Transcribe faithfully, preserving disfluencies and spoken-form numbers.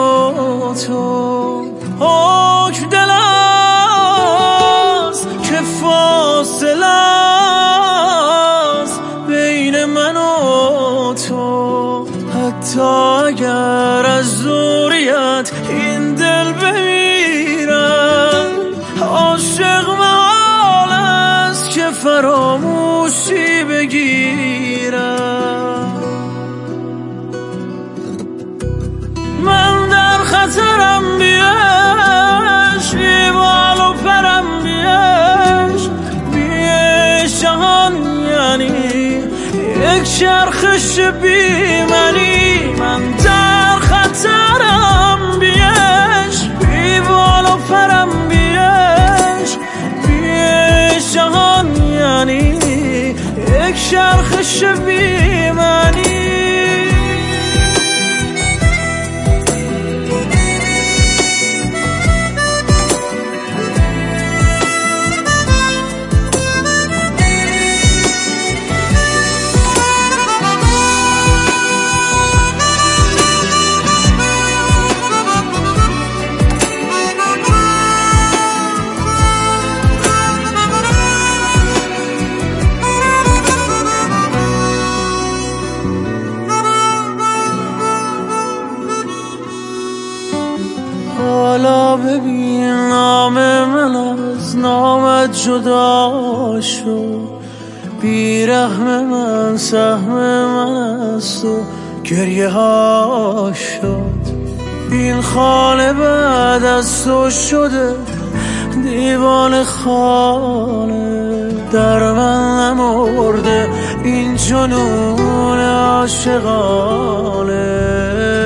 و تو حکم دل است که فاصله است بین من و تو. حتی اگر از دوریت این دل بمیرد عاشق محال است که فراموشی بگیرد. من در خطرم بیش بی بال و پرم بیش بیش جهان یعنی یک چرخش بی منی. من در خطرم بیش بی بال و پرم بیش بیش جهان یعنی یک چرخش بی منی. حالا ببین نام من از نامت جدا شد. بیرحم من سهم من است و گریه ها شد. این خانه بعد از تو شده دیوان خانه. در من نمرده این جنون عاشقانه.